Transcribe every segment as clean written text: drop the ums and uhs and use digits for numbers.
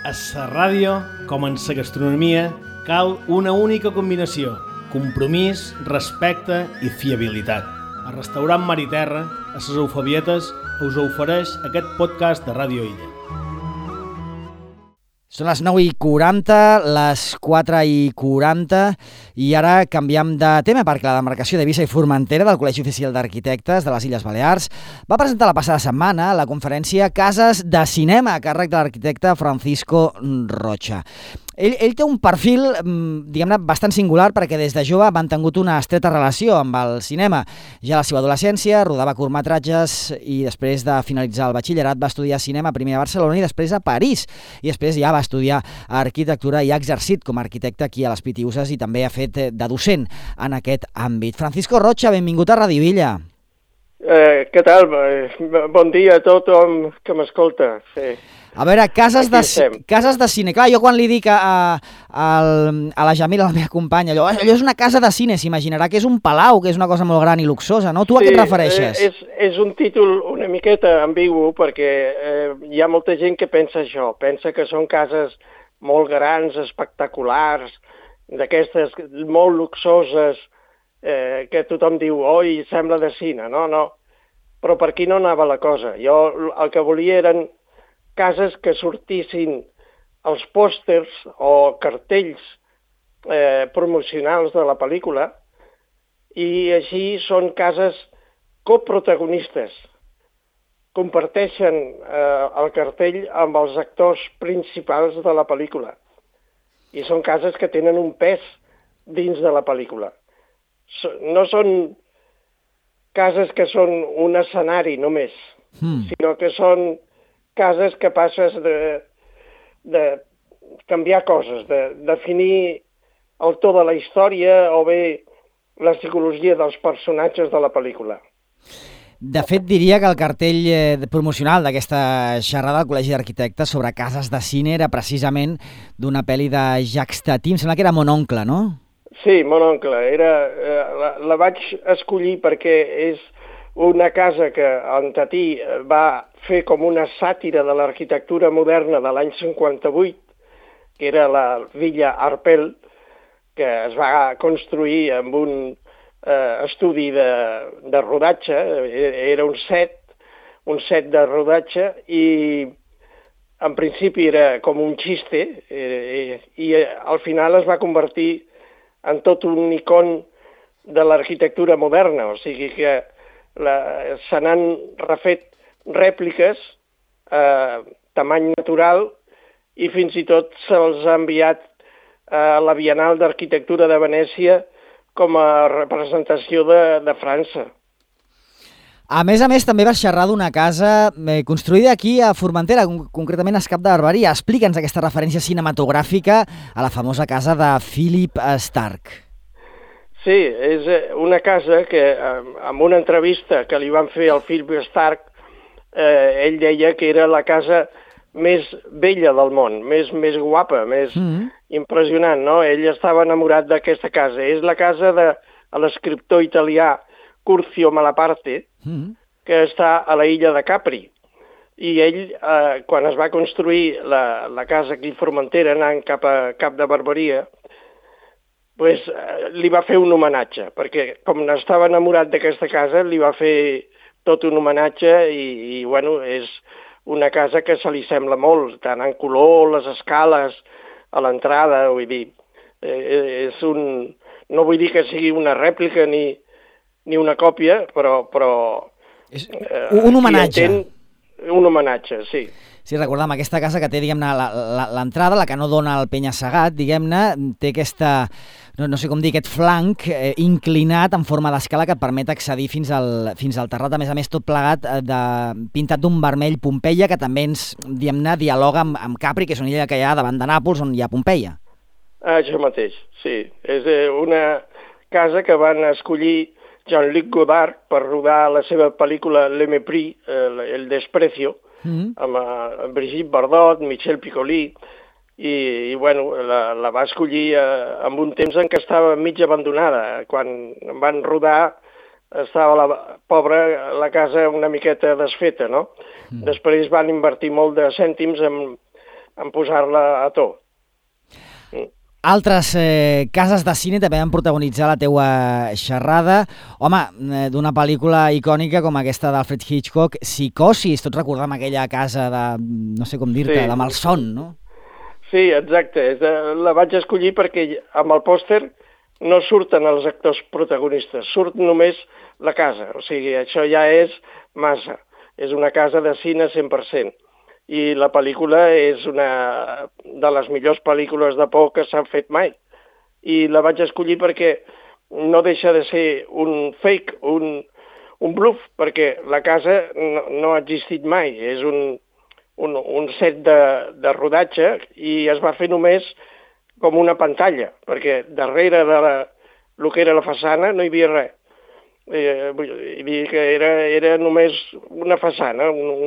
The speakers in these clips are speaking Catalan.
A la ràdio, com en la gastronomia, cal una única combinació: compromís, respecte i fiabilitat. El restaurant Mar i Terra, a les Eufebietes, us ofereix aquest podcast de Ràdio Illa. Són les 9:40, les 4:40 i ara canviem de tema perquè la demarcació d'Eivissa i Formentera del Col·legi Oficial d'Arquitectes de les Illes Balears va presentar la passada setmana la conferència Cases de Cinema a càrrec de l'arquitecte Francisco Rocha. Ell té un perfil, diguem-ne, bastant singular perquè des de jove van tingut una estreta relació amb el cinema. Ja a la seva adolescència rodava curtmetratges i després de finalitzar el batxillerat va estudiar cinema primer a Barcelona i després a París. I després ja va estudiar arquitectura i ha exercit com a arquitecte aquí a les Pitiüses i també ha fet de docent en aquest àmbit. Francisco Rocha, benvingut a Ràdio Illa. Què tal? Bon dia a tothom que m'escolta. Sí. A veure, cases de cine. Clar, jo quan li dic a la Jamila, la meva companya, allò és una casa de cine, s'imaginarà que és un palau, que és una cosa molt gran i luxosa, no? Tu a què et refereixes? És un títol una miqueta ambigu perquè hi ha molta gent que pensa això. Pensa que són cases molt grans, espectaculars, d'aquestes molt luxoses, que tothom diu, oi, sembla de cine. No. Però per aquí no anava la cosa. Jo el que volia eren cases que sortissin els pòsters o cartells promocionals de la pel·lícula i així són cases coprotagonistes. Comparteixen el cartell amb els actors principals de la pel·lícula i són cases que tenen un pes dins de la pel·lícula. No són cases que són un escenari només, sinó que són cases capaces de canviar coses, de definir el to de la història o bé la psicologia dels personatges de la pel·lícula. De fet, diria que el cartell promocional d'aquesta xerrada del Col·legi d'Arquitectes sobre cases de cine era precisament d'una pel·li de Jacques Tati, em sembla que era Mon oncle, no? Sí, Mon oncle. La vaig escollir perquè és una casa que en Tati va fer com una sàtira de l'arquitectura moderna de l'any 58, que era la Villa Arpel, que es va construir amb un estudi de rodatge, era un set de rodatge, i en principi era com un xiste, i al final es va convertir en tot un icon de l'arquitectura moderna, o sigui que se n'han refet rèpliques a tamany natural i fins i tot se'ls ha enviat a la Bienal d'Arquitectura de Venècia com a representació de França. A més, també vas xerrar d'una casa construïda aquí a Formentera, concretament a Es Cap de Barberia. Explica'ns aquesta referència cinematogràfica a la famosa casa de Philip Stark. Sí, és una casa que, en una entrevista que li van fer al Philip Stark, ell deia que era la casa més bella del món, més guapa, més impressionant, no? Ell estava enamorat d'aquesta casa. És la casa de l'escriptor italià Curzio Malaparte, que està a la illa de Capri. I ell, quan es va construir la casa aquí a Formentera, anant cap a Cap de Barberia, pues, li va fer un homenatge, perquè com estava enamorat d'aquesta casa, li va fer tot un homenatge i bueno, és una casa que se li sembla molt, tant en color, les escales, a l'entrada, vull dir, no vull dir que sigui una rèplica ni una còpia, però és un homenatge. Un homenatge, sí. Sí, recordem, aquesta casa que té, diguem-ne, l'entrada, la que no dona al penya-segat, diguem-ne, té aquesta, no sé com dir, aquest flanc inclinat en forma d'escala que et permet accedir fins al terrat. A més, tot plegat pintat d'un vermell Pompeia, que també ens, diguem-ne, dialoga amb Capri, que és una illa que hi ha davant de Nàpols, on hi ha Pompeia. Això mateix, sí. És una casa que van escollir Jean-Luc Godard per rodar la seva pel·lícula Le Mépris, El Desprecio, amb Brigitte Bardot, Michel Piccoli, i bueno, la va escollir en un temps en què estava mig abandonada. Quan van rodar estava la casa una miqueta desfeta, no? Després van invertir molt de cèntims en en posar-la a to. Altres cases de cine també van protagonitzar la teua xerrada. Home, d'una pel·lícula icònica com aquesta d'Alfred Hitchcock, Psicosis, tots recordem aquella casa de, no sé com dir-te, de malson, no? Sí, exacte. La vaig escollir perquè amb el pòster no surten els actors protagonistes, surt només la casa. O sigui, això ja és massa. És una casa de cine 100%. I la pel·lícula és una de les millors pel·lícules de por que s'han fet mai. I la vaig escollir perquè no deixa de ser un fake, un bluff, perquè la casa no ha existit mai. És un set de rodatge i es va fer només com una pantalla, perquè darrere de el que era la façana no hi havia res. Vull dir que era només una façana,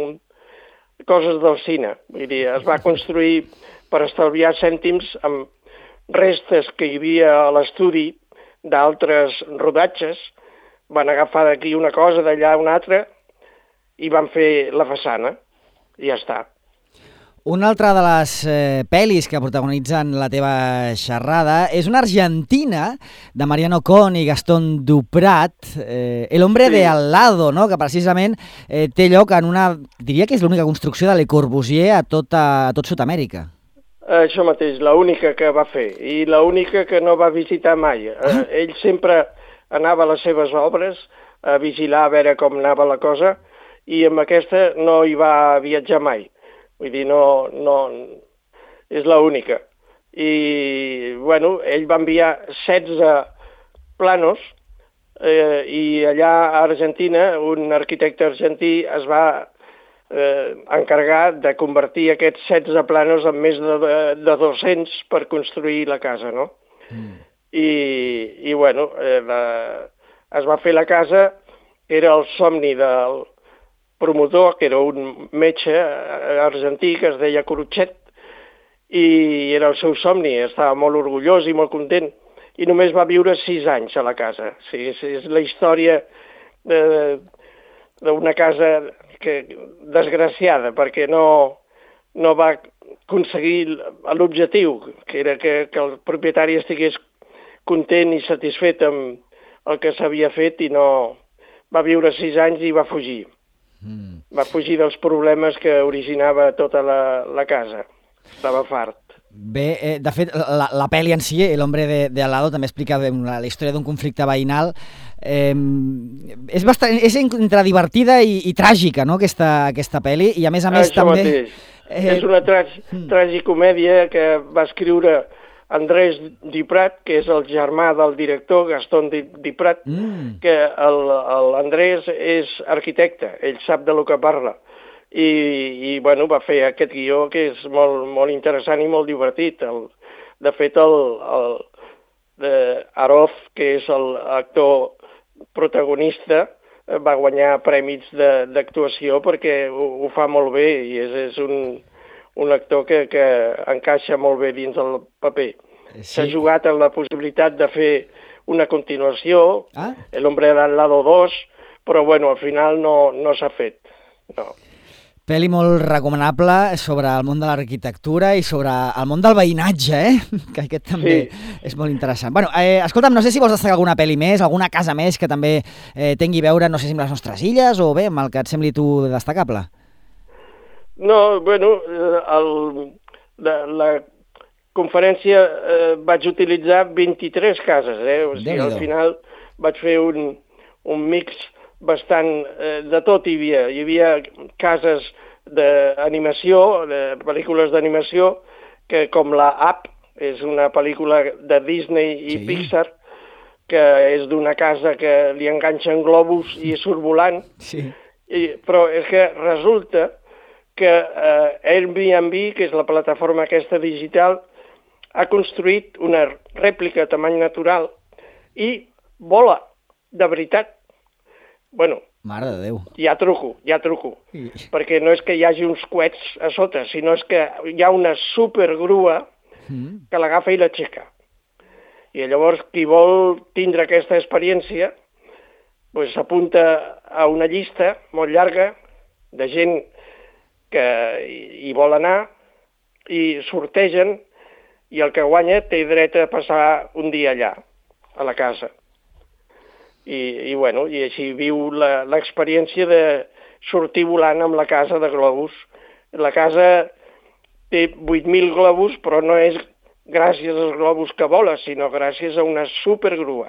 coses del cine. Vull dir, es va construir per estalviar cèntims amb restes que hi havia a l'estudi d'altres rodatges. Van agafar d'aquí una cosa, d'allà una altra, i van fer la façana. I ja està. Una altra de les pel·lis que protagonitzen la teva xerrada és una argentina de Mariano Con i Gastón Duprat, El hombre de al lado, no? Que precisament té lloc en una, diria que és l'única construcció de Le Corbusier a tot Sud-amèrica. Això mateix, l'única que va fer i l'única que no va visitar mai. Ell sempre anava a les seves obres a vigilar a veure com anava la cosa i amb aquesta no hi va viatjar mai. Vull dir, no, és l'única. I, bueno, ell va enviar 16 planos i allà a Argentina un arquitecte argentí es va encargar de convertir aquests 16 planos en més de 200 per construir la casa, no? I bueno, es va fer la casa, era el somni del promotor, que era un metge argentí que es deia Coruchet, i era el seu somni, estava molt orgullós i molt content, i només va viure 6 anys a la casa. O sigui, és la història d'una casa desgraciada, perquè no va aconseguir l'objectiu, que era que el propietari estigués content i satisfet amb el que s'havia fet, i no va viure 6 anys i va fugir. Va fugir dels problemes que originava tota la casa. Estava fart. Bé, de fet, la pel·li en si, El hombre de al lado, també explica la història d'un conflicte veïnal. És entre divertida i tràgica, no?, aquesta pel·li, i a més això també... Mateix. És una tragicomèdia que va escriure Andrés Duprat, que és el germà del director Gastón Duprat, que l'Andrés és arquitecte, ell sap de lo que parla. I bueno, va fer aquest guió que és molt, molt interessant i molt divertit. De fet, Aroz, que és l'actor protagonista, va guanyar premis d'actuació perquè ho fa molt bé i és un actor que encaixa molt bé dins el paper. S'ha jugat amb la possibilitat de fer una continuació, El hombre de al lado 2, però bueno, al final no s'ha fet. No. Pel·li molt recomanable sobre el món de l'arquitectura i sobre el món del veïnatge, que aquest també és molt interessant. Bueno, escolta'm, no sé si vols destacar alguna pel·li més, alguna casa més que també tingui a veure, no sé si amb les nostres illes o bé amb el que et sembli tu destacable. No, bueno, la conferència vaig utilitzar 23 cases, o sigui, al final vaig fer un mix bastant de tot. Hi havia cases d'animació, de pel·lícules d'animació, que com la Up, és una pel·lícula de Disney i Pixar, que és d'una casa que li enganxen globus i surt volant, però és que resulta que Airbnb, que és la plataforma aquesta digital, ha construït una rèplica a tamany natural i vola, de veritat. Bueno, mare de Déu. Ja truco, perquè no és que hi hagi uns coets a sota, sinó és que hi ha una supergrua que l'agafa i l'aixeca. I llavors qui vol tindre aquesta experiència s'apunta a una llista molt llarga de gent que hi vol anar i sortegen, i el que guanya té dret a passar un dia allà, a la casa. I així viu l'experiència de sortir volant amb la casa de globus. La casa té 8.000 globus, però no és gràcies als globus que vola, sinó gràcies a una supergrua.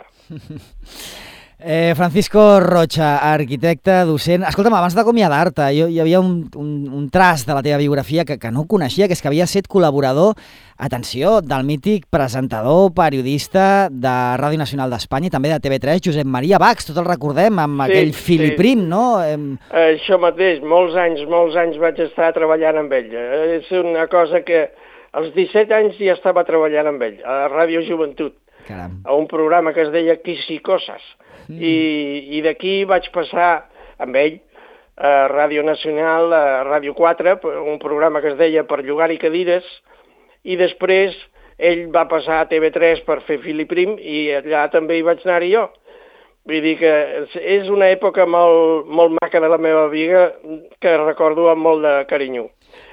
Francisco Rocha, arquitecte, docent. Escolta'm, abans d'acomiadar-te, hi havia un trast de la teva biografia que no coneixia, que és que havia estat col·laborador, atenció, del mític presentador, periodista de Ràdio Nacional d'Espanya i també de TV3, Josep Maria Bax, tot el recordem, amb aquell Filiprim, no? Això mateix, molts anys vaig estar treballant amb ell. És una cosa que als 17 anys ja estava treballant amb ell, a Ràdio Joventut, Caram. A un programa que es deia Quisicoses. I d'aquí vaig passar amb ell a Ràdio Nacional, a Ràdio 4, un programa que es deia Per llogar-hi cadires, i després ell va passar a TV3 per fer Filiprim i allà també hi vaig anar-hi jo. Vull dir que és una època molt maca de la meva vida que recordo amb molt de carinyo.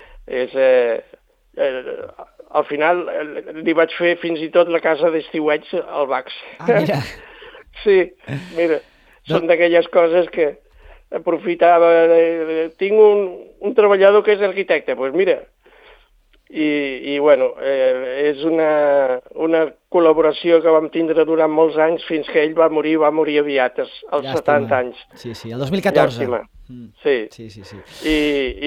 Al final li vaig fer fins i tot la casa d'estiueig al Bax. Mira. Sí, mira, són d'aquelles coses que aprofitava. Tinc un treballador que és arquitecte, doncs mira. És una col·laboració que vam tindre durant molts anys fins que ell va morir aviat, als 70 anys. Sí, el 2014. Llàstima. Sí.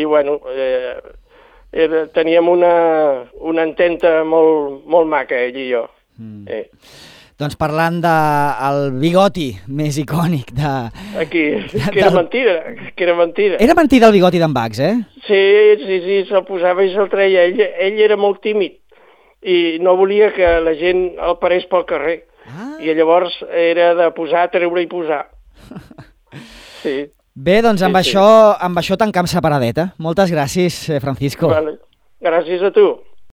Teníem una ententa molt maca, ell i jo. Doncs parlant del bigoti més icònic de... Aquí, que era mentida. Era mentida el bigoti d'en Bax, eh? Sí, se'l posava i se'l treia. Ell era molt tímid i no volia que la gent el parés pel carrer. I llavors era de posar, treure i posar. Sí. Bé, doncs amb això tancam separadeta. Moltes gràcies, Francisco. Vale. Gràcies a tu.